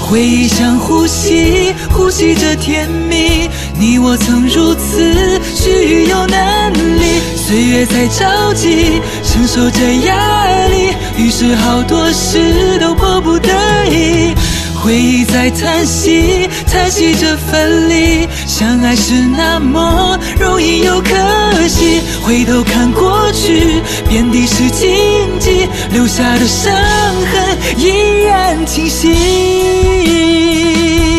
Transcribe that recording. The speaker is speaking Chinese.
回忆像呼吸，呼吸着甜蜜。你我曾如此须臾又难离，岁月在着急，承受着压力，于是好多事都迫不得已。回忆在叹息，叹息着分离，相爱是那么容易又可惜。回头看过去，遍地是荆棘，留下的伤痕依然清晰。